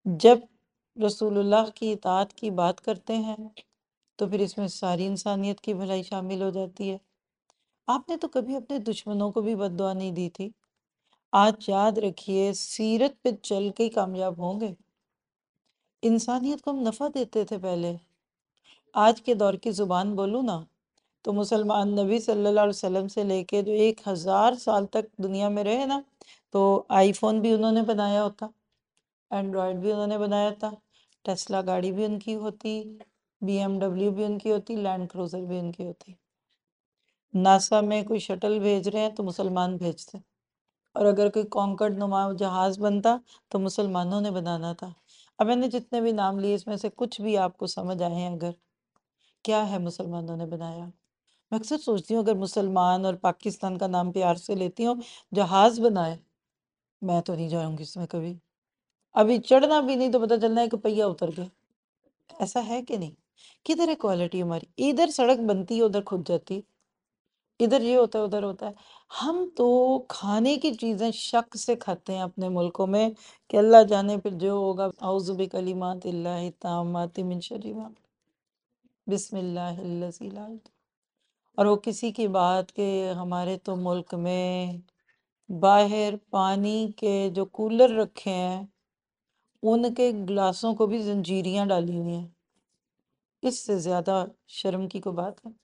جب رسول اللہ کی اطاعت کی بات کرتے ہیں تو پھر اس میں ساری انسانیت کی بھلائی شامل ہو جاتی ہے۔ آپ نے تو کبھی اپنے دشمنوں کو بھی بد دعا نہیں دی تھی۔ آج یاد رکھیے، سیرت پہ چل کے ہی کامیاب ہوں گے۔ انسانیت کو ہم نفع دیتے تھے پہلے۔ آج کے دور کی زبان بولوں نا تو مسلمان نبی صلی اللہ علیہ وسلم سے لے کے جو 1000 سال تک دنیا میں رہے نا، تو آئی فون بھی انہوں نے بنایا ہوتا، اینڈرائڈ بھی انہوں نے بنایا تھا، ٹیسلا گاڑی بھی ان کی ہوتی، بی ایم ڈبلیو بھی ان کی ہوتی، لینڈ کروزر بھی ان کی ہوتی۔ ناسا میں کوئی شٹل بھیج رہے ہیں تو مسلمان بھیجتے، اور اگر کوئی کانکرڈ نما جہاز بنتا تو مسلمانوں نے بنانا تھا۔ اب میں نے جتنے بھی نام لیے اس میں سے کچھ بھی آپ کو سمجھ آئے ہیں اگر، کیا ہے مسلمانوں نے بنایا؟ میں اکثر سوچتی ہوں اگر مسلمان اور پاکستان کا نام پیار سے لیتی ہوں، جہاز بنائے، میں تو نہیں جاؤں گی اس میں کبھی، ابھی چڑھنا بھی نہیں تو پتہ چلنا ہے کہ پہیہ اتر گیا۔ ایسا ہے کہ نہیں؟ کدھر ہے کوالٹی ہماری؟ ادھر سڑک بنتی ہے ادھر کھد جاتی، ادھر یہ ہوتا ہے ادھر ہوتا ہے۔ ہم تو کھانے کی چیزیں شک سے کھاتے ہیں اپنے ملکوں میں کہ اللہ جانے پھر جو ہوگا، اعوذ بکلمات اللہ التامات من شر ما، بسم اللہ الذی لا الہ۔ اور وہ کسی کی بات کہ ہمارے تو ملک میں باہر پانی کے جو کولر رکھے ہیں ان کے گلاسوں کو بھی زنجیریاں ڈالی ہوئی ہیں۔ اس سے زیادہ شرم کی کوئی بات ہے؟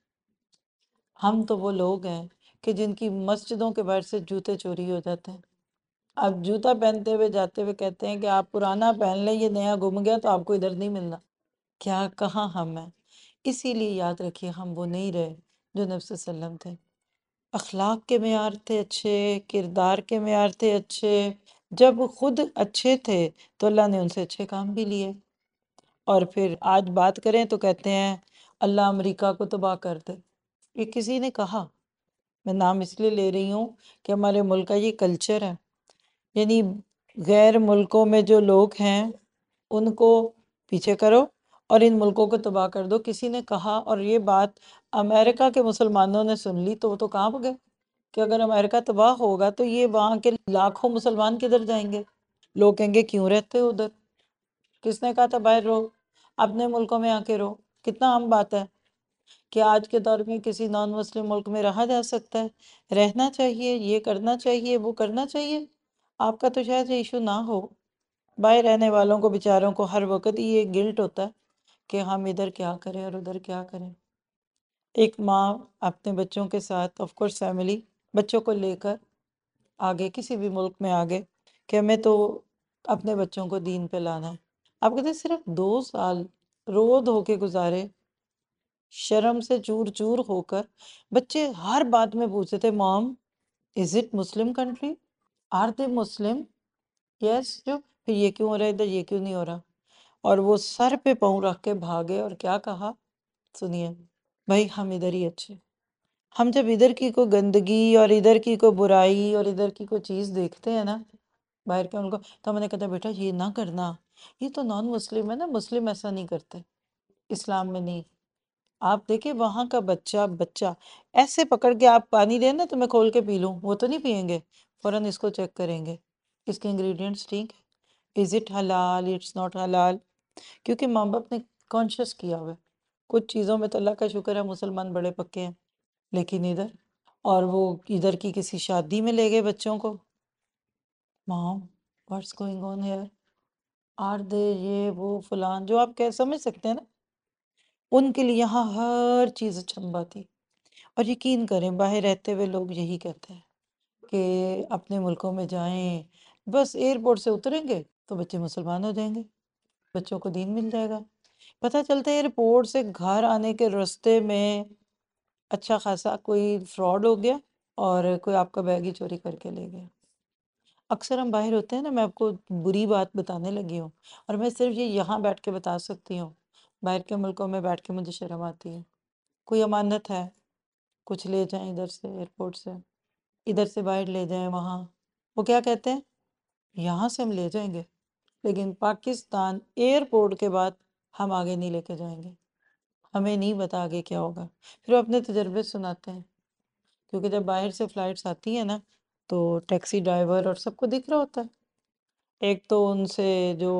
ہم تو وہ لوگ ہیں کہ جن کی مسجدوں کے باہر سے جوتے چوری ہو جاتے ہیں۔ آپ جوتا پہنتے ہوئے جاتے ہوئے کہتے ہیں کہ آپ پرانا پہن لیں، یہ نیا گم گیا تو آپ کو ادھر نہیں ملنا۔ کیا کہاں ہم ہیں؟ اسی لیے یاد رکھیے ہم وہ نہیں رہے جو نبی صلی اللہ علیہ وسلم تھے۔ اخلاق کے معیار تھے اچھے، کردار کے معیار تھے اچھے۔ جب خود اچھے تھے تو اللہ نے ان سے اچھے کام بھی لیے، اور پھر آج بات کریں تو کہتے ہیں اللہ امریکہ کو تباہ کر دے۔ یہ کسی نے کہا؟ میں نام اس لیے لے رہی ہوں کہ ہمارے ملک کا یہ کلچر ہے، یعنی غیر ملکوں میں جو لوگ ہیں ان کو پیچھے کرو اور ان ملکوں کو تباہ کر دو۔ کسی نے کہا، اور یہ بات امریکہ کے مسلمانوں نے سن لی تو وہ تو کہاں گئے کہ اگر امریکہ تباہ ہوگا تو یہ وہاں کے لاکھوں مسلمان کدھر جائیں گے؟ لوگ کہیں گے کیوں رہتے ہو ادھر؟ کس نے کہا تھا باہر رہو؟ اپنے ملکوں میں آ کے رہو۔ کتنا عام بات ہے کہ آج کے دور میں کسی نان مسلم ملک میں رہا جا سکتا ہے، رہنا چاہیے، یہ کرنا چاہیے، وہ کرنا چاہیے۔ آپ کا تو شاید یہ ایشو نہ ہو، باہر رہنے والوں کو بیچاروں کو ہر وقت یہ گلٹ ہوتا ہے کہ ہم ادھر کیا کریں اور ادھر کیا کریں۔ ایک ماں اپنے بچوں کے ساتھ، آف کورس فیملی، بچوں کو لے کر آگے کسی بھی ملک میں آگے کہ ہمیں تو اپنے بچوں کو دین پہ لانا ہے۔ آپ کہتے ہیں صرف 2 سال رو دھو کے گزارے، شرم سے چور چور ہو کر بچے ہر بات میں پوچھتے تھے mom is it Muslim country, are they Muslim? Yes, جو پھر یہ کیوں ہو رہا ہے ادھر، یہ کیوں نہیں ہو رہا؟ اور وہ سر پہ پاؤں رکھ کے بھاگے اور کیا کہا؟ سنیے بھائی، ہم ادھر ہی اچھے۔ ہم جب ادھر کی کوئی گندگی اور ادھر کی کوئی برائی اور ادھر کی کوئی چیز دیکھتے ہیں نا باہر کے ان کو، تو ہم نے کہتا بیٹا یہ نہ کرنا، یہ تو نان مسلم ہے نا، مسلم ایسا نہیں کرتے، اسلام میں نہیں۔ آپ دیکھیں وہاں کا بچہ ایسے پکڑ کے آپ پانی دیں نا تو میں کھول کے پی لوں، وہ تو نہیں پئیں گے، فوراً اس کو چیک کریں گے اس کے انگریڈینٹس ٹھیک ہے، is it halal, it's not halal, کیونکہ ماں باپ نے کانشیس کیا ہوا ہے۔ کچھ چیزوں میں تو اللہ کا شکر ہے مسلمان بڑے پکے ہیں، لیکن ادھر، اور وہ ادھر کی کسی شادی میں لے گئے بچوں کو، mom what's going on here, are they یہ وہ فلان، جو آپ کہہ سمجھ سکتے ہیں نا، ان کے لیے یہاں ہر چیز اچھمبا تھی۔ اور یقین کریں باہر رہتے ہوئے لوگ یہی کہتے ہیں کہ اپنے ملکوں میں جائیں، بس ایئرپورٹ سے اتریں گے تو بچے مسلمان ہو جائیں گے، بچوں کو دین مل جائے گا۔ پتہ چلتا ہے ایئرپورٹ سے گھر آنے کے راستے میں اچھا خاصا کوئی فراڈ ہو گیا اور کوئی آپ کا بیگ ہی چوری کر کے لے گیا۔ اکثر ہم باہر ہوتے ہیں نا، میں آپ کو بری بات بتانے لگی ہوں، اور میں صرف یہ یہاں بیٹھ کے بتا سکتی ہوں، باہر کے ملکوں میں بیٹھ کے مجھے شرم آتی ہے۔ کوئی امانت ہے، کچھ لے جائیں ادھر سے ایئرپورٹ سے، ادھر سے باہر لے جائیں وہاں، وہ کیا کہتے ہیں یہاں سے ہم لے جائیں گے لیکن پاکستان ایئرپورٹ کے بعد ہم آگے نہیں لے کے جائیں گے، ہمیں نہیں پتا آگے کیا ہوگا۔ پھر وہ اپنے تجربے سناتے ہیں، کیونکہ جب باہر سے فلائٹس آتی ہیں نا تو ٹیکسی ڈرائیور اور سب کو دکھ رہا ہوتا ہے، ایک تو ان سے جو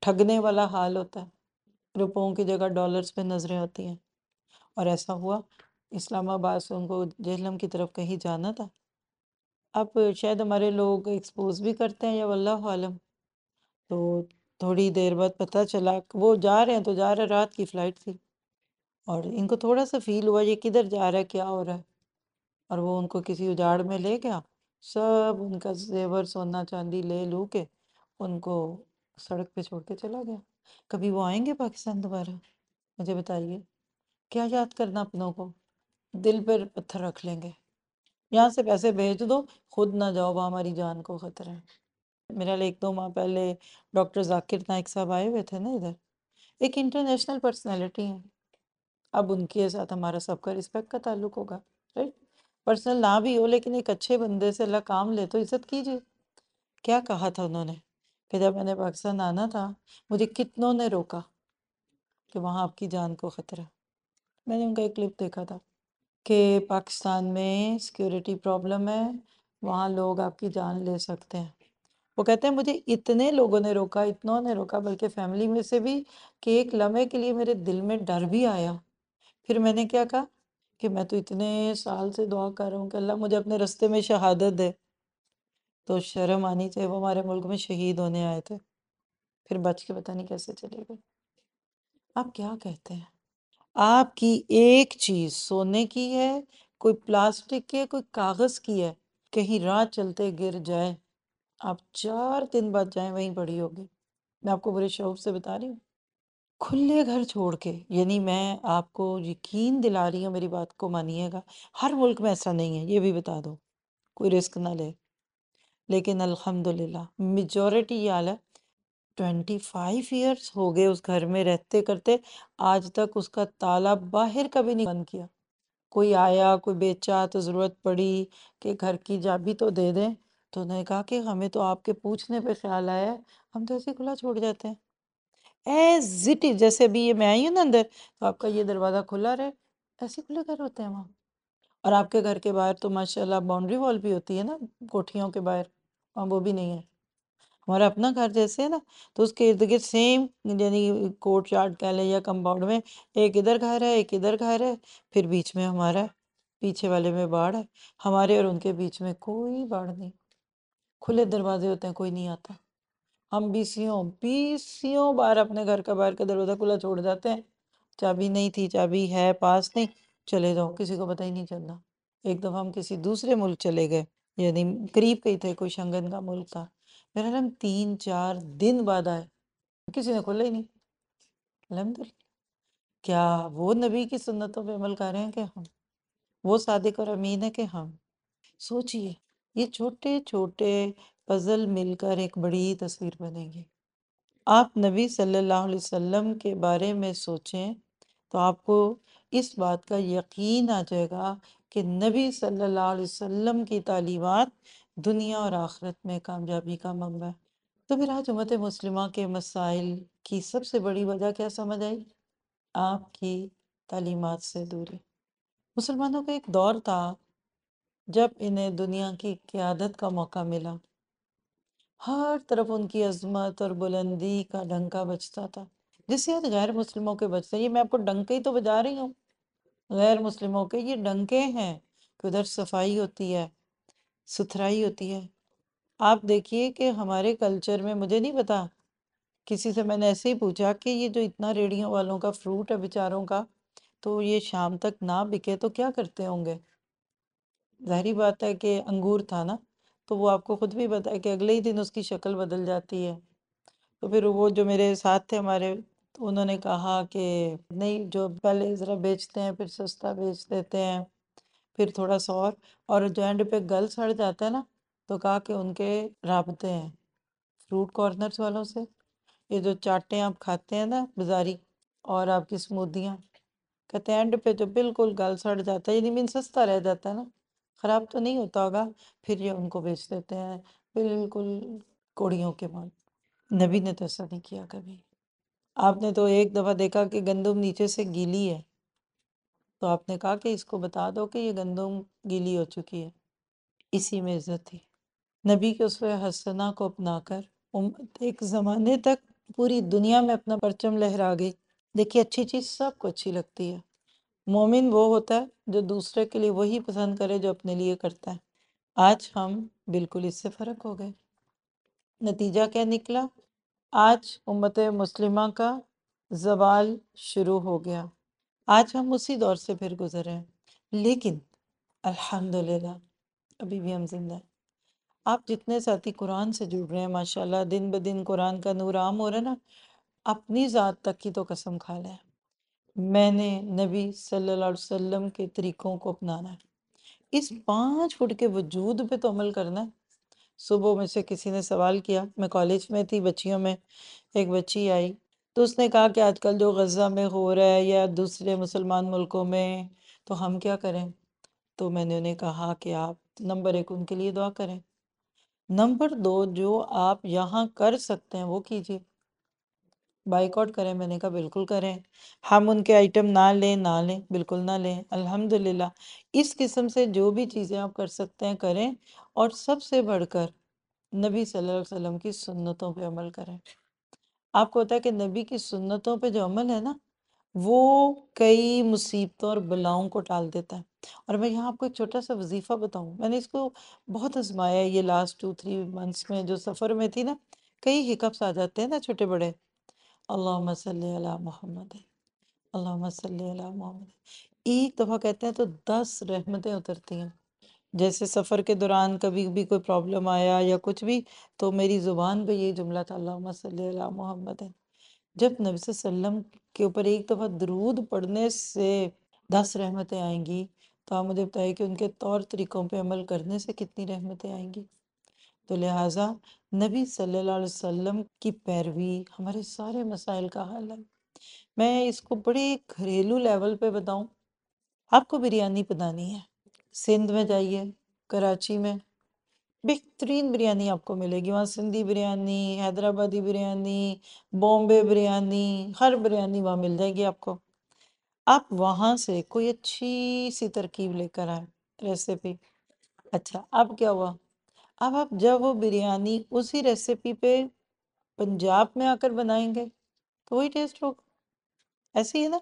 ٹھگنے والا حال ہوتا ہے، روپوں کی جگہ ڈالرز پہ نظریں ہوتی ہیں۔ اور ایسا ہوا، اسلام آباد سے ان کو جہلم کی طرف کہیں جانا تھا۔ اب شاید ہمارے لوگ ایکسپوز بھی کرتے ہیں یا واللہ عالم، تو تھوڑی دیر بعد پتہ چلا کہ وہ جا رہے ہیں تو جا رہے، رات کی فلائٹ تھی، اور ان کو تھوڑا سا فیل ہوا یہ کدھر جا رہا ہے، کیا ہو رہا ہے، اور وہ ان کو کسی اجاڑ میں لے گیا، سب ان کا زیور سونا چاندی لے لو کے ان کو سڑک پہ چھوڑ کے چلا گیا۔ کبھی وہ آئیں گے پاکستان دوبارہ؟ مجھے بتائیے، کیا یاد کرنا اپنوں کو؟ دل پر پتھر رکھ لیں گے، یہاں سے پیسے بھیج دو، خود نہ جاؤ، وہاں ہماری جان کو خطرہ ہے۔ میرا 1-2 ماہ پہلے ڈاکٹر ذاکر نائک صاحب آئے ہوئے تھے نا ادھر، ایک انٹرنیشنل پرسنالٹی ہیں، اب ان کے ساتھ ہمارا سب کا رسپیکٹ کا تعلق ہوگا، رائٹ؟ پرسنل نہ بھی ہو لیکن ایک اچھے بندے سے اللہ کام لے تو عزت کیجیے۔ کیا کہا تھا انہوں نے کہ جب میں نے پاکستان آنا تھا مجھے کتنوں نے روکا کہ وہاں آپ کی جان کو خطرہ۔ میں نے ان کا ایک کلپ دیکھا تھا کہ پاکستان میں سیکیورٹی پرابلم ہے، وہاں لوگ آپ کی جان لے سکتے ہیں۔ وہ کہتے ہیں مجھے اتنے لوگوں نے روکا، اتنوں نے روکا، بلکہ فیملی میں سے بھی، کہ ایک لمحے کے لیے میرے دل میں ڈر بھی آیا۔ پھر میں نے کیا کہا کہ میں تو اتنے سال سے دعا کر رہا ہوں کہ اللہ مجھے اپنے رستے میں شہادت دے، تو شرم آنی چاہیے، وہ ہمارے ملک میں شہید ہونے آئے تھے، پھر بچ کے پتہ نہیں کیسے چلے گئے۔ آپ کیا کہتے ہیں؟ آپ کی ایک چیز سونے کی ہے، کوئی پلاسٹک کی ہے، کوئی کاغذ کی ہے، کہیں راہ چلتے گر جائے، آپ 4 دن بعد جائیں وہیں پڑی ہوگی۔ میں آپ کو بڑے شوق سے بتا رہی ہوں، کھلے گھر چھوڑ کے، یعنی میں آپ کو یقین دلا رہی ہوں، میری بات کو مانیے گا، ہر ملک میں ایسا نہیں ہے، یہ بھی بتا دو، کوئی رسک نہ لے، لیکن الحمدللہ میجورٹی یہ حال ہے۔ 25 ایئرس ہو گئے اس گھر میں رہتے کرتے، آج تک اس کا تالا باہر کا بھی نہیں بند کیا۔ کوئی آیا، کوئی بیچا تو ضرورت پڑی کہ گھر کی چابی تو دے دیں، تو انہوں نے کہا کہ ہمیں تو آپ کے پوچھنے پہ خیال آیا ہے، ہم تو ایسے ہی کھلا چھوڑ جاتے ہیں ایز اٹ از۔ جیسے ابھی یہ میں آئی ہوں نا اندر، تو آپ کا یہ دروازہ کھلا رہے، ایسے کھلے گھر ہوتے ہیں وہاں۔ اور آپ کے گھر کے باہر تو ماشاءاللہ باؤنڈری وال بھی ہوتی ہے نا، کوٹھیوں کے باہر، وہاں وہ بھی نہیں ہے۔ ہمارا اپنا گھر جیسے ہے نا، تو اس کے ارد گرد سیم، یعنی کورٹ یارڈ کہہ لیں یا کمپاؤنڈ میں، ایک ادھر گھر ہے، ایک ادھر گھر ہے، پھر بیچ میں ہمارا ہے، پیچھے والے میں باڑ ہے، ہمارے اور ان کے بیچ میں کوئی باڑ نہیں، کھلے دروازے ہوتے ہیں، کوئی نہیں آتا۔ ہم بیسیوں بار اپنے گھر کا باہر کا دروازہ کھلا چھوڑ جاتے ہیں، چابی نہیں تھی، چابی ہے پاس نہیں، چلے جاؤ، کسی کو پتہ ہی نہیں چلتا۔ ایک دفعہ ہم کسی دوسرے ملک چلے گئے، یعنی قریب کے ہی تھے، کوئی شنگن کا ملک تھا، میرا ہم 3-4 دن بعد آئے، کسی نے کھولا ہی نہیں۔ الحمدللہ، کیا وہ نبی کی سنتوں پہ عمل کر رہے ہیں کہ ہم؟ وہ صادق اور امین ہے کہ ہم؟ سوچئے، یہ چھوٹے چھوٹے پزل مل کر ایک بڑی تصویر بنے گی۔ آپ نبی صلی اللہ علیہ وسلم کے بارے میں سوچیں تو آپ کو اس بات کا یقین آ جائے گا کہ نبی صلی اللہ علیہ وسلم کی تعلیمات دنیا اور آخرت میں کامیابی کا منبع ہے۔ تو پھر آج امت مسلمہ کے مسائل کی سب سے بڑی وجہ کیا سمجھ آئی؟ آپ کی تعلیمات سے دوری۔ مسلمانوں کا ایک دور تھا جب انہیں دنیا کی قیادت کا موقع ملا، ہر طرف ان کی عظمت اور بلندی کا ڈنکا بجتا تھا، جس سے آج غیر مسلموں کے بجتے ہیں۔ یہ میں آپ کو ڈنکے ہی تو بجا رہی ہوں، غیر مسلموں کے یہ ڈنکے ہیں کہ ادھر صفائی ہوتی ہے، ستھرائی ہوتی ہے۔ آپ دیکھیے کہ ہمارے کلچر میں، مجھے نہیں پتا، کسی سے میں نے ایسے ہی پوچھا کہ یہ جو اتنا ریڑھیوں والوں کا فروٹ ہے بیچاروں کا، تو یہ شام تک نہ بکے تو کیا کرتے ہوں گے؟ ظاہری بات ہے کہ انگور تھا نا، تو وہ آپ کو خود بھی پتا ہے کہ اگلے ہی دن اس کی شکل بدل جاتی ہے۔ تو پھر وہ جو میرے ساتھ تھے ہمارے، تو انہوں نے کہا کہ نہیں، جو پہلے ذرا بیچتے ہیں پھر سستا بیچ دیتے ہیں، پھر تھوڑا سا اور جو اینڈ پہ گل سڑ جاتا ہے نا، تو کہا کہ ان کے رابطے ہیں فروٹ کارنرز والوں سے، یہ جو چاٹیں آپ کھاتے ہیں نا بازاری، اور آپ کی سمودیاں، کہتے ہیں اینڈ پہ جو بالکل گل سڑ جاتا ہے، یعنی مین سستا رہ جاتا ہے نا، خراب تو نہیں ہوتا ہوگا، پھر یہ ان کو بیچ دیتے ہیں بالکل کوڑیوں کے مال۔ نبی نے تو ایسا نہیں کیا کبھی۔ آپ نے تو ایک دفعہ دیکھا کہ گندم نیچے سے گیلی ہے، تو آپ نے کہا کہ اس کو بتا دو کہ یہ گندم گیلی ہو چکی ہے، اسی میں عزت تھی۔ نبی کے اسوہ حسنہ کو اپنا کر امت ایک زمانے تک پوری دنیا میں اپنا پرچم لہرا گئی۔ دیکھیے اچھی چیز سب کو اچھی لگتی ہے۔ مومن وہ ہوتا ہے جو دوسرے کے لیے وہی پسند کرے جو اپنے لیے کرتا ہے۔ آج ہم بالکل اس سے فرق ہو گئے۔ نتیجہ کیا نکلا؟ آج امت مسلمہ کا زوال شروع ہو گیا۔ آج ہم اسی دور سے پھر گزرے ہیں، لیکن الحمدللہ ابھی بھی ہم زندہ ہیں۔ آپ جتنے ساتھی قرآن سے جڑ رہے ہیں ماشاءاللہ، دن بدن قرآن کا نور عام ہو رہا ہے نا، اپنی ذات تک کی تو قسم کھا لیں، میں نے نبی صلی اللہ علیہ وسلم کے طریقوں کو اپنانا ہے۔ اس 5 فٹ کے وجود پہ تو عمل کرنا ہے۔ صبح میں سے کسی نے سوال کیا، میں کالج میں تھی، بچیوں میں ایک بچی آئی تو اس نے کہا کہ آج کل جو غزہ میں ہو رہا ہے یا دوسرے مسلمان ملکوں میں، تو ہم کیا کریں؟ تو میں نے انہیں کہا کہ آپ نمبر 1 ان کے لیے دعا کریں، نمبر 2 جو آپ یہاں کر سکتے ہیں وہ کیجیے۔ بائک آؤٹ کریں؟ میں نے کہا بالکل کریں۔ ہم ان کے آئٹم نہ لیں، بالکل نہ لیں۔ الحمدللہ اس قسم سے جو بھی چیزیں آپ کر سکتے ہیں کریں، اور سب سے بڑھ کر نبی صلی اللہ علیہ وسلم کی سنتوں پہ عمل کریں۔ آپ کو ہوتا ہے کہ نبی کی سنتوں پہ جو عمل ہے نا، وہ کئی مصیبتوں اور بلاؤں کو ٹال دیتا ہے۔ اور میں یہاں آپ کو ایک چھوٹا سا وظیفہ بتاؤں، میں نے اس کو بہت آزمایا ہے یہ لاسٹ 2-3 منتھس میں، جو سفر میں تھی نا، کئی ہکپس آ جاتے ہیں نا چھوٹے بڑے۔ اللہم صلی علی محمد، اللہم صلی علی محمد، ایک دفعہ کہتے ہیں تو 10 رحمتیں اترتی ہیں۔ جیسے سفر کے دوران کبھی بھی کوئی پرابلم آیا یا کچھ بھی، تو میری زبان پہ یہ جملہ تھا، اللہم صلی علی محمد۔ جب نبی صلی اللہ علیہ وسلم کے اوپر ایک دفعہ درود پڑھنے سے 10 رحمتیں آئیں گی، تو آپ مجھے بتائیے کہ ان کے طور طریقوں پہ عمل کرنے سے کتنی رحمتیں آئیں گی۔ تو لہٰذا نبی صلی اللہ علیہ وسلم کی پیروی ہمارے سارے مسائل کا حل ہے۔ میں اس کو بڑے گھریلو لیول پہ بتاؤں، آپ کو بریانی بنانی ہے، سندھ میں جائیے، کراچی میں بہترین بریانی آپ کو ملے گی، وہاں سندھی بریانی، حیدرآبادی بریانی، بامبے بریانی، ہر بریانی وہاں مل جائے گی آپ کو۔ آپ وہاں سے کوئی اچھی سی ترکیب لے کر آئیں، ریسیپی۔ اچھا اب کیا ہوا؟ اب آپ جب وہ بریانی اسی ریسیپی پہ پنجاب میں آ کر بنائیں گے تو وہی ٹیسٹ ہوگا، ایسے ہی ہے نا؟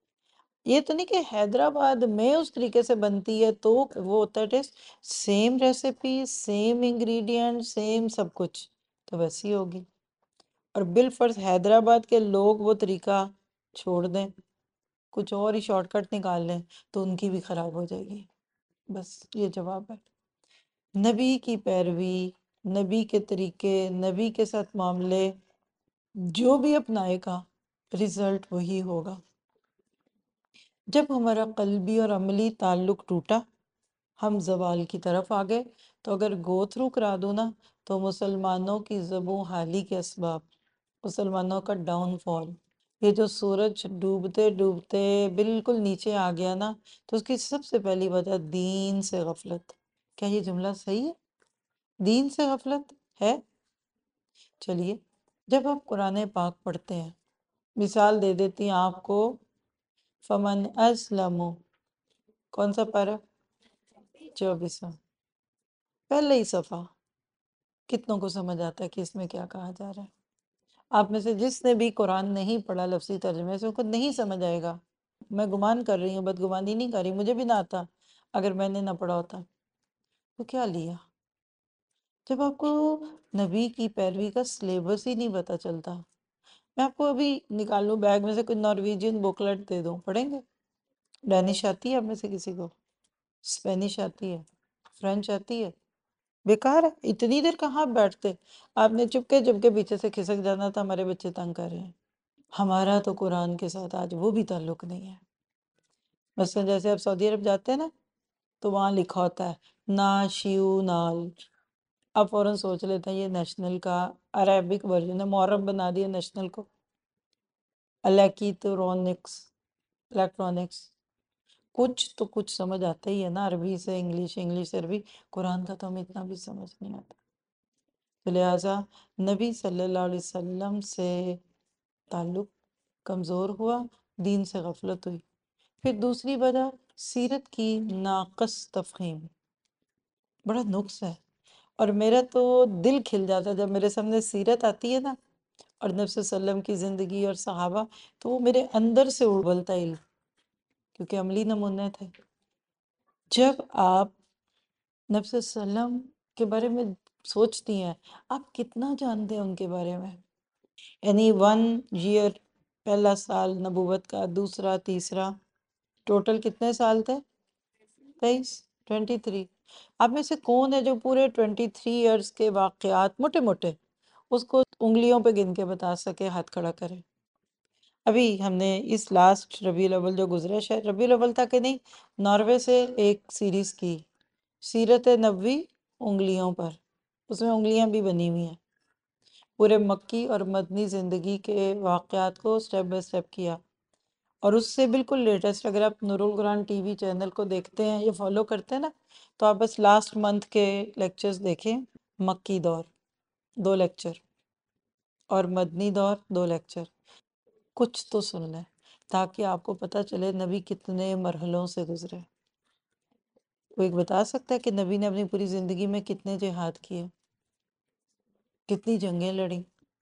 یہ تو نہیں کہ حیدرآباد میں اس طریقے سے بنتی ہے تو وہ ہوتا ہے taste, same recipe, same ingredient, same سب کچھ، تو ویسی ہوگی۔ اور بالفرض حیدرآباد کے لوگ وہ طریقہ چھوڑ دیں، کچھ اور ہی شارٹ کٹ نکال لیں، تو ان کی بھی خراب ہو جائے گی۔ بس یہ جواب ہے۔ نبی کی پیروی، نبی کے طریقے، نبی کے ساتھ معاملے جو بھی اپنائے گا، رزلٹ وہی ہوگا۔ جب ہمارا قلبی اور عملی تعلق ٹوٹا، ہم زوال کی طرف آگئے۔ تو اگر گو تھرو کرا دوں نا، تو مسلمانوں کی زبوں حالی کے اسباب، مسلمانوں کا ڈاؤن فال، یہ جو سورج ڈوبتے ڈوبتے بالکل نیچے آ گیا نا، تو اس کی سب سے پہلی وجہ دین سے غفلت۔ کیا یہ جملہ صحیح ہے؟ دین سے غفلت ہے؟ چلیے، جب آپ قرآن پاک پڑھتے ہیں، مثال دے دیتی ہیں آپ کو، فمن اسلم، کون سا پارہ؟ 24واں، پہلے ہی صفحہ۔ کتنوں کو سمجھ آتا ہے کہ اس میں کیا کہا جا رہا ہے؟ آپ میں سے جس نے بھی قرآن نہیں پڑھا لفظی ترجمے سے، ان کو نہیں سمجھ آئے گا۔ میں گمان کر رہی ہوں، بدگمانی نہیں کر رہی، مجھے بھی نہ آتا اگر میں نے نہ پڑھا ہوتا۔ تو کیا لیا؟ جب آپ کو نبی کی پیروی کا سلیبس ہی نہیں پتہ چلتا۔ میں آپ کو ابھی نکال لوں بیگ میں سے کوئی نارویجین بکلٹ دے دوں، پڑھیں گے؟ ڈینش آتی ہے آپ میں سے کسی کو؟ اسپینش آتی ہے؟ فرینچ آتی ہے؟ بیکار ہے، اتنی دیر کہاں بیٹھتے؟ آپ نے چپکے پیچھے سے کھسک جانا تھا، ہمارے بچے تنگ کر رہے ہیں۔ ہمارا تو قرآن کے ساتھ آج وہ بھی تعلق نہیں ہے۔ مثلا جیسے آپ سعودی عرب جاتے ہیں نا، تو وہاں لکھا ہوتا ہے ناشیونال، آپ فوراً سوچ لیتے ہیں یہ نیشنل کا عربک ورژن ہے، محرم بنا دیا نیشنل کو۔ الیکٹرونکس، الیکٹرونکس، کچھ تو کچھ سمجھ آتا ہی ہے نا، عربی سے انگلش، انگلش سے عربی، قرآن کا تو ہمیں اتنا بھی سمجھ نہیں آتا۔ تو لہٰذا نبی صلی اللہ علیہ وسلم سے تعلق کمزور ہوا، دین سے غفلت ہوئی۔ پھر دوسری وجہ، سیرت کی ناقص تفہیم، بڑا نقص ہے۔ اور میرا تو دل کھل جاتا ہے جب میرے سامنے سیرت آتی ہے نا، اور نبی صلی اللہ علیہ وسلم کی زندگی اور صحابہ، تو وہ میرے اندر سے ابلتا علم، کیونکہ عملی نمونے تھے۔ جب آپ نبی صلی اللہ علیہ وسلم کے بارے میں سوچتی ہیں، آپ کتنا جانتے ہیں ان کے بارے میں؟ یعنی 1 ایئر، پہلا سال نبوت کا، دوسرا، تیسرا، ٹوٹل کتنے سال تھے؟ 23، 23۔ آپ میں سے کون ہے جو پورے 23 ایئرس کے واقعات موٹے موٹے اس کو انگلیوں پہ گن کے بتا سکے؟ ہاتھ کھڑا کرے۔ ابھی ہم نے اس لاسٹ ربیع الاول جو گزرا، شاید ربیع الاول تک کہ نہیں، ناروے سے ایک سیریز کی، سیرت نبوی انگلیوں پر، اس میں انگلیاں بھی بنی ہوئی ہیں، پورے مکی اور مدنی زندگی کے واقعات کو سٹیپ بائی سٹیپ کیا۔ اور اس سے بالکل لیٹسٹ، اگر آپ نور القرآن ٹی وی چینل کو دیکھتے ہیں یا فالو کرتے ہیں نا، تو آپ بس لاسٹ منتھ کے لیکچرز دیکھیں۔ مکی دور 2 لیکچر اور مدنی دور 2 لیکچر، کچھ تو سن لیں تاکہ آپ کو پتہ چلے نبی کتنے مرحلوں سے گزرے۔ کوئی بتا سکتا ہے کہ نبی نے اپنی پوری زندگی میں کتنے جہاد کیے، کتنی جنگیں لڑیں؟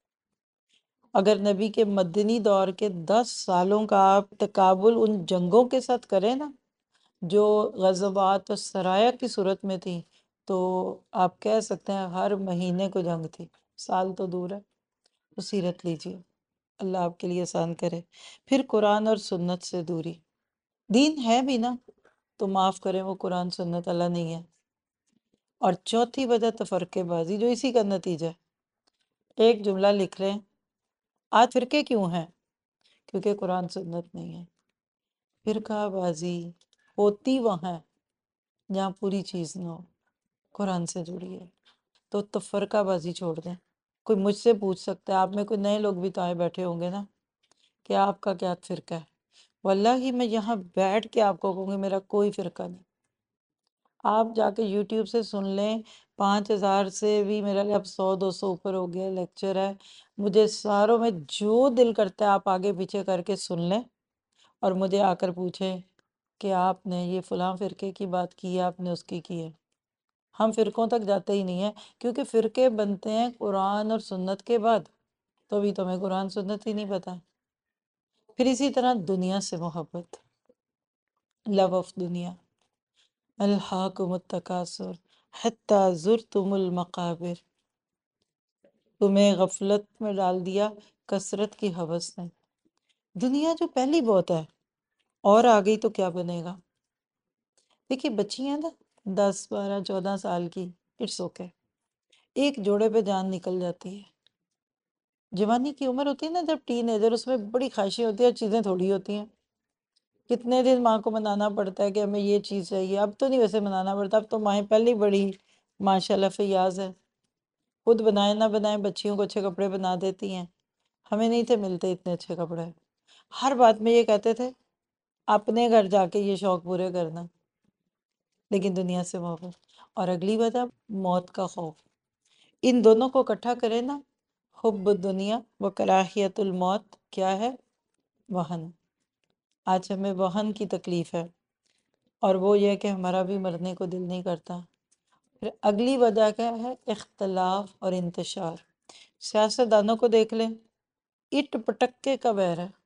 اگر نبی کے مدنی دور کے 10 سالوں کا آپ تقابل ان جنگوں کے ساتھ کریں نا، جو غزوات و سرایہ کی صورت میں تھی، تو آپ کہہ سکتے ہیں ہر مہینے کو جنگ تھی، سال تو دور ہے۔ تو سیرت لیجیے، اللہ آپ کے لیے آسان کرے۔ پھر قرآن اور سنت سے دوری، دین ہے بھی نا تو معاف کریں، وہ قرآن سنت اللہ نہیں ہے۔ اور چوتھی وجہ تفرقے بازی، جو اسی کا نتیجہ ہے۔ ایک جملہ لکھ لیں، آج فرقے کیوں ہیں؟ کیونکہ قرآن سنت نہیں ہے۔ فرقہ بازی ہوتی وہاں ہے جہاں پوری چیز نہ ہو، قرآن سے جڑی ہے۔ تو تفرقہ بازی چھوڑ دیں۔ کوئی مجھ سے پوچھ سکتا ہے، آپ میں کوئی نئے لوگ بھی تو آئے بیٹھے ہوں گے نا، کہ آپ کا کیا فرقہ ہے؟ واللہ میں یہاں بیٹھ کے آپ کو کہوں گی میرا کوئی فرقہ نہیں۔ آپ جا کے یوٹیوب سے سن لیں، 5000 سے بھی میرا اب 100 200 اوپر ہو گیا لیکچر ہے۔ مجھے ساروں میں جو دل کرتا ہے آپ آگے پیچھے کر کے سن لیں، اور مجھے آ کر پوچھیں کہ آپ نے یہ فلاں فرقے کی بات کی ہے، آپ نے اس کی ہے۔ ہم فرقوں تک جاتے ہی نہیں ہیں، کیونکہ فرقے بنتے ہیں قرآن اور سنت کے بعد، تو ابھی تمہیں قرآن سنت ہی نہیں پتہ۔ پھر اسی طرح دنیا سے محبت، لو آف دنیا، الہاکم التکاثر حتی زرتم المقابر، تمہیں غفلت میں ڈال دیا کثرت کی ہوس نے۔ دنیا جو پہلی بہت ہے، اور آ گئی تو کیا بنے گا؟ دیکھیے بچی ہیں نا، 10 12 14 سال کی، اٹس اوکے، ایک جوڑے پہ جان نکل جاتی ہے۔ جوانی کی عمر ہوتی ہے نا جب ٹین ایجر، اس میں بڑی خواہشیں ہوتی ہیں اور چیزیں تھوڑی ہوتی ہیں۔ کتنے دن ماں کو منانا پڑتا ہے کہ ہمیں یہ چیز چاہیے، اب تو نہیں ویسے منانا پڑتا، اب تو مائیں پہلے ہی بڑی ماشاءاللہ فیاض ہے، خود بنائے نہ بنائے بچیوں کو اچھے کپڑے بنا دیتی ہیں۔ ہمیں نہیں تھے ملتے اتنے اچھے کپڑے، ہر بات میں یہ کہتے تھے اپنے گھر جا کے یہ شوق پورے کرنا۔ لیکن دنیا سے محبت، اور اگلی وجہ موت کا خوف، ان دونوں کو اکٹھا کرے نا، حب الدنیا و کراہیت الموت، کیا ہے؟ وہن۔ آج ہمیں وہن کی تکلیف ہے، اور وہ یہ کہ ہمارا بھی مرنے کو دل نہیں کرتا۔ پھر اگلی وجہ کیا ہے؟ اختلاف اور انتشار۔ سیاستدانوں کو دیکھ لیں، اٹ پٹکے کا ویر ہے،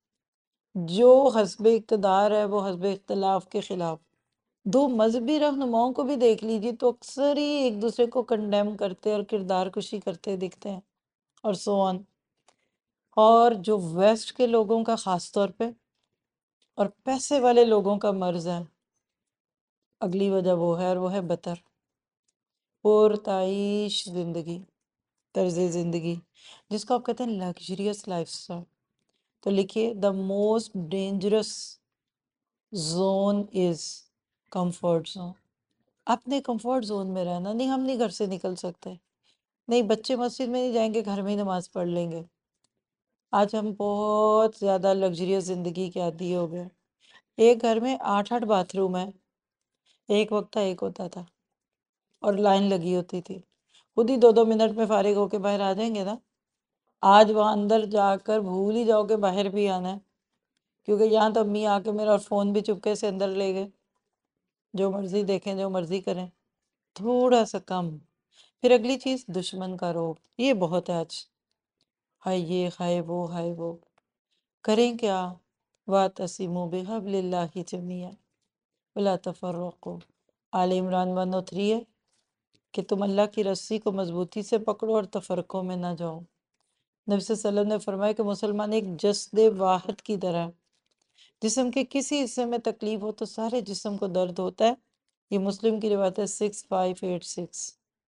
جو حزب اقتدار ہے وہ حزب اختلاف کے خلاف۔ دو مذہبی رہنماؤں کو بھی دیکھ لیجیے تو اکثر ہی ایک دوسرے کو کنڈیم کرتے اور کردار کشی کرتے دکھتے ہیں، اور سو آن۔ اور جو ویسٹ کے لوگوں کا خاص طور پہ اور پیسے والے لوگوں کا مرض ہے، اگلی وجہ وہ ہے، اور وہ ہے بطر، پرتعیش زندگی، طرز زندگی، جس کو آپ کہتے ہیں لگژریس لائف اسٹائل۔ تو لکھیے، the most dangerous zone is comfort zone. اپنے کمفرٹ زون میں رہنا، نہیں ہم نہیں گھر سے نکل سکتے، نہیں بچے مسجد میں نہیں جائیں گے، گھر میں ہی نماز پڑھ لیں گے۔ آج ہم بہت زیادہ لگژریس زندگی کے عادی ہو گئے۔ ایک گھر میں 8 باتھ روم ہے، ایک وقت تھا ایک ہوتا تھا، اور لائن لگی ہوتی تھی، خود ہی 2 2 منٹ میں فارغ ہو کے باہر آ جائیں گے نا۔ آج وہاں اندر جا کر بھول ہی جاؤ کہ باہر بھی آنا ہے، کیونکہ یہاں تو امی آ کے میرا فون بھی چپکے سے اندر لے گئے، جو مرضی دیکھیں جو مرضی کریں، تھوڑا سا کم۔ پھر اگلی چیز دشمن کا روب، یہ بہت ہے آج۔ ہائے یہ ہائے وہ کریں کیا؟ وَاعْتَصِمُوا بِحَبْلِ اللَّهِ جَمِيعًا وَلَا تَفَرَّقُوا۔ آل عمران 103 ہے کہ تم اللہ کی رسی کو مضبوطی سے پکڑو اور تفرقوں میں نہ جاؤ۔ نبی صلی اللہ علیہ وسلم نے فرمایا کہ مسلمان ایک جسد واحد کی طرح ہے۔ جسم کے کسی حصے میں تکلیف ہو تو سارے جسم کو درد ہوتا ہے۔ یہ مسلم کی روایت ہے 6586۔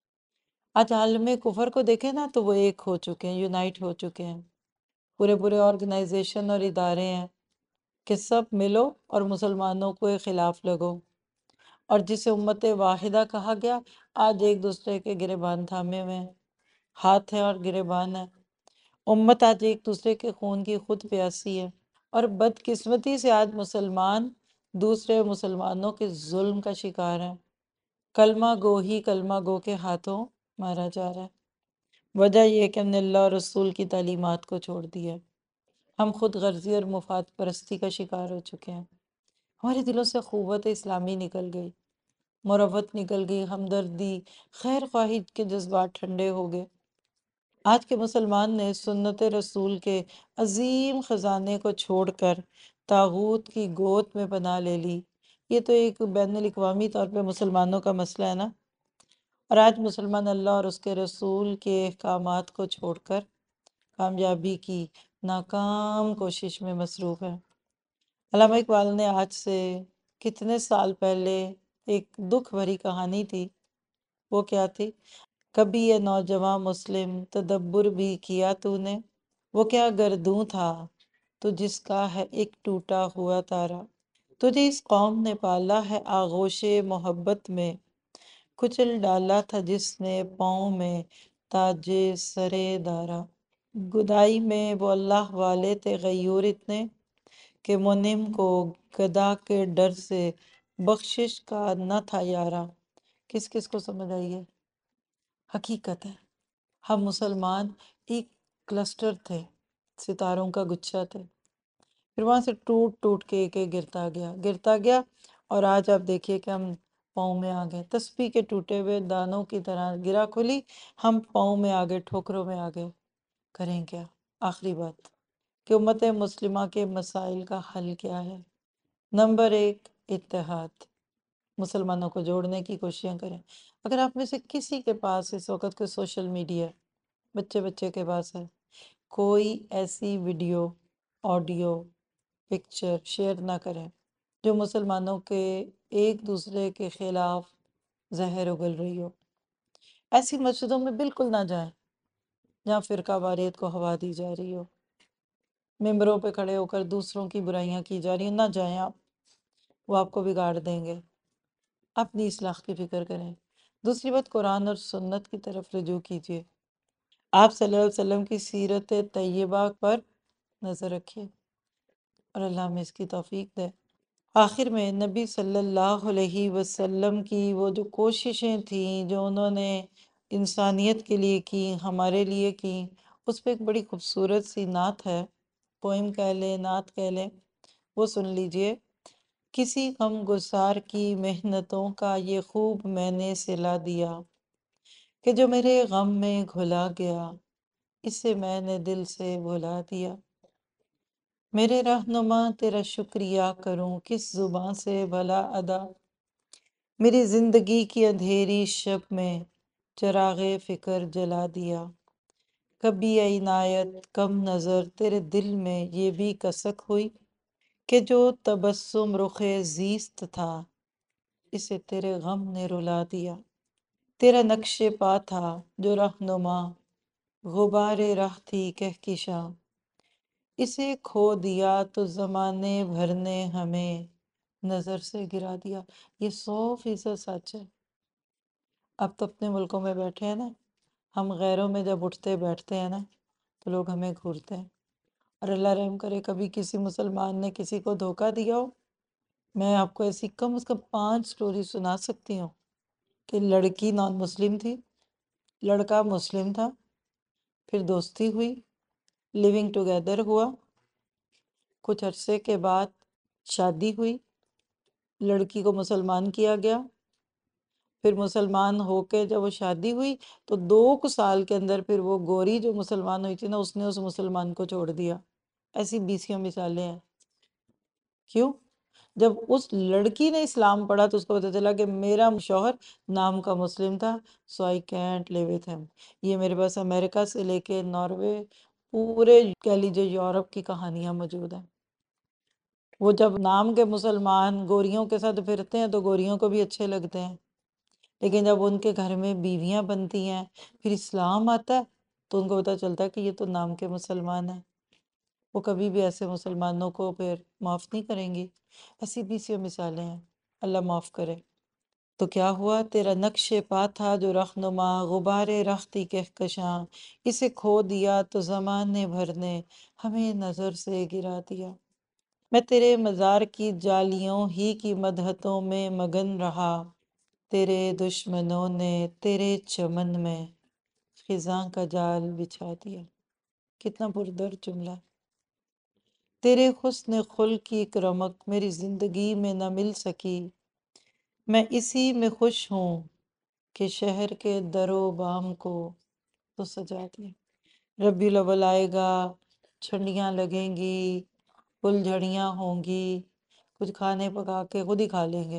آج عالم کفر کو دیکھیں نا تو وہ ایک ہو چکے ہیں، یونائٹ ہو چکے ہیں۔ پورے آرگنائزیشن اور ادارے ہیں کہ سب ملو اور مسلمانوں کو خلاف لگو، اور جسے امت واحدہ کہا گیا آج ایک دوسرے کے گریبان تھامے ہوئے ہیں، ہاتھ ہے اور گریبان ہے۔ امت آج ایک دوسرے کے خون کی خود پیاسی ہے، اور بدقسمتی سے آج مسلمان دوسرے مسلمانوں کے ظلم کا شکار ہیں۔ کلمہ گو ہی کلمہ گو کے ہاتھوں مارا جا رہا ہے۔ وجہ یہ کہ ہم نے اللہ اور رسول کی تعلیمات کو چھوڑ دیا ہے۔ ہم خود غرضی اور مفاد پرستی کا شکار ہو چکے ہیں۔ ہمارے دلوں سے قوت اسلامی نکل گئی، مروت نکل گئی، ہمدردی، خیر خواہی کے جذبات ٹھنڈے ہو گئے۔ آج کے مسلمان نے سنت رسول کے عظیم خزانے کو چھوڑ کر طاغوت کی گود میں پناہ لے لی۔ یہ تو ایک بین الاقوامی طور پہ مسلمانوں کا مسئلہ ہے نا، اور آج مسلمان اللہ اور اس کے رسول کے احکامات کو چھوڑ کر کامیابی کی ناکام کوشش میں مصروف ہے۔ علامہ اقبال نے آج سے کتنے سال پہلے ایک دکھ بھری کہانی تھی، وہ کیا تھی؟ کبھی یہ نوجواں مسلم تدبر بھی کیا تو نے، وہ کیا گردوں تھا تو جس کا ہے ایک ٹوٹا ہوا تارا، تجھے اس قوم نے پالا ہے آغوش محبت میں، کچل ڈالا تھا جس نے پاؤں میں تاج سرے دارا۔ گدائی میں وہ اللہ والے تھے غیور اتنے کہ منعم کو گدا کے ڈر سے بخشش کا نہ تھا یارا۔ کس کس کو سمجھ آئیے؟ حقیقت ہے ہم مسلمان ایک کلسٹر تھے، ستاروں کا گچھا تھے، پھر وہاں سے ٹوٹ ٹوٹ کے ایک ایک گرتا گیا، اور آج آپ دیکھیے کہ ہم پاؤں میں آ گئے، تسبیح کے ٹوٹے ہوئے دانوں کی طرح گرا کھلی، ہم پاؤں میں آ گئے، ٹھوکروں میں آ گئے۔ کریں کیا؟ آخری بات کہ امت مسلمہ کے مسائل کا حل کیا ہے؟ نمبر 1، اتحاد۔ مسلمانوں کو جوڑنے کی کوششیں کریں۔ اگر آپ میں سے کسی کے پاس اس وقت کوئی سوشل میڈیا، بچے کے پاس ہے، کوئی ایسی ویڈیو، آڈیو، پکچر شیئر نہ کریں جو مسلمانوں کے ایک دوسرے کے خلاف زہر اگل رہی ہو۔ ایسی مسجدوں میں بالکل نہ جائیں جہاں فرقہ واریت کو ہوا دی جا رہی ہو، ممبروں پہ کھڑے ہو کر دوسروں کی برائیاں کی جا رہی ہیں، نہ جائیں آپ، وہ آپ کو بگاڑ دیں گے۔ اپنی اصلاح کی فکر کریں۔ دوسری بات، قرآن اور سنت کی طرف رجوع کیجیے۔ آپ صلی اللہ علیہ وسلم کی سیرت طیبہ پر نظر رکھیے، اور اللہ ہمیں اس کی توفیق دے۔ آخر میں نبی صلی اللہ علیہ وسلم کی وہ جو کوششیں تھیں جو انہوں نے انسانیت کے لیے کی، ہمارے لیے کی، اس پہ ایک بڑی خوبصورت سی نعت ہے، پوئم کہہ لیں، نعت کہہ لیں، وہ سن لیجئے۔ کسی غم گسار کی محنتوں کا یہ خوب میں نے صلہ دیا، کہ جو میرے غم میں گھلا گیا، اسے میں نے دل سے بھلا دیا۔ میرے رہنما تیرا شکریہ کروں کس زباں سے بھلا ادا، میری زندگی کی اندھیری شب میں چراغ فکر جلا دیا۔ کبھی اے عنایت کم نظر تیرے دل میں یہ بھی کسک ہوئی، کہ جو تبسم رخ زیست تھا اسے تیرے غم نے رلا دیا۔ تیرا نقش پا تھا جو رہنما، غبار راہ تھی کہکشاں، اسے کھو دیا تو زمانے بھر نے ہمیں نظر سے گرا دیا۔ یہ 100% سچ ہے۔ اب تو اپنے ملکوں میں بیٹھے ہیں نا، ہم غیروں میں جب اٹھتے بیٹھتے ہیں نا تو لوگ ہمیں گھورتے ہیں، اور اللہ رحم کرے کبھی کسی مسلمان نے کسی کو دھوکہ دیا ہو، میں آپ کو ایسی کم از کم 5 سٹوری سنا سکتی ہوں کہ لڑکی نان مسلم تھی، لڑکا مسلم تھا، پھر دوستی ہوئی، لیونگ ٹوگیدر ہوا، کچھ عرصے کے بعد شادی ہوئی، لڑکی کو مسلمان کیا گیا، پھر مسلمان ہو کے جب وہ شادی ہوئی تو 2 سال کے اندر پھر وہ گوری جو مسلمان ہوئی تھی نا، اس نے اس مسلمان کو چھوڑ دیا۔ ایسی بیسیوں مثالیں ہیں۔ کیوں؟ جب اس لڑکی نے اسلام پڑھا تو اس کو پتہ چلا کہ میرا شوہر نام کا مسلم تھا، سو I can't live with him. یہ میرے پاس امریکہ سے لے کے ناروے، پورے کہہ لیجیے یورپ کی کہانیاں موجود ہیں۔ وہ جب نام کے مسلمان گوریوں کے ساتھ پھرتے ہیں تو گوریوں کو بھی اچھے لگتے ہیں، لیکن جب ان کے گھر میں بیویاں بنتی ہیں، پھر اسلام آتا ہے تو ان کو پتہ چلتا ہے کہ یہ تو نام کے مسلمان ہیں، وہ کبھی بھی ایسے مسلمانوں کو پھر معاف نہیں کریں گی۔ ایسی بھی سی مثالیں ہیں، اللہ معاف کرے۔ تو کیا ہوا؟ تیرا نقش پا تھا جو رہنما، غبار رختی کہکشاں، اسے کھو دیا تو زمانے بھر نے ہمیں نظر سے گرا دیا۔ میں تیرے مزار کی جالیوں ہی کی مدحتوں میں مگن رہا، تیرے دشمنوں نے تیرے چمن میں خزاں کا جال بچھا دیا۔ کتنا پردرد جملہ ہے۔ تیرے حسن خلق کی ایک رمق میری زندگی میں نہ مل سکی، میں اسی میں خوش ہوں کہ شہر کے در و بام کو تو سجا دیا۔ ربیع الاول آئے گا، چھنڈیاں لگیں گی، پھل جھڑیاں ہوں گی، کچھ کھانے پکا کے خود ہی کھا لیں گے،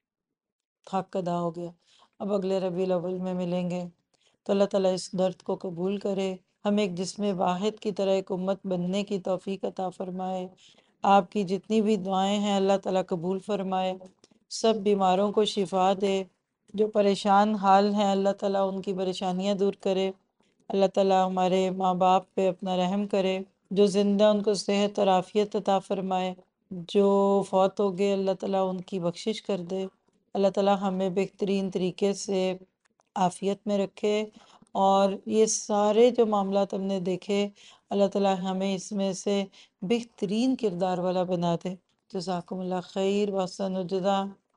حق ادا ہو گیا۔ اب اگلے ربیع الاول میں ملیں گے تو اللہ تعالیٰ اس درد کو قبول کرے، ہمیں ایک جسم واحد کی طرح ایک امت بننے کی توفیق عطا فرمائے۔ آپ کی جتنی بھی دعائیں ہیں اللہ تعالیٰ قبول فرمائے، سب بیماروں کو شفا دے، جو پریشان حال ہیں اللہ تعالیٰ ان کی پریشانیاں دور کرے، اللہ تعالیٰ ہمارے ماں باپ پہ اپنا رحم کرے، جو زندہ ان کو صحت اور عافیت عطا فرمائے، جو فوت ہو گئے اللہ تعالیٰ ان کی بخشش کر دے، اللہ تعالیٰ ہمیں بہترین طریقے سے عافیت میں رکھے، اور یہ سارے جو معاملات ہم نے دیکھے اللہ تعالیٰ ہمیں اس میں سے بہترین کردار والا بنا دے۔ جزاکم اللہ خیر، واحسن الجزا۔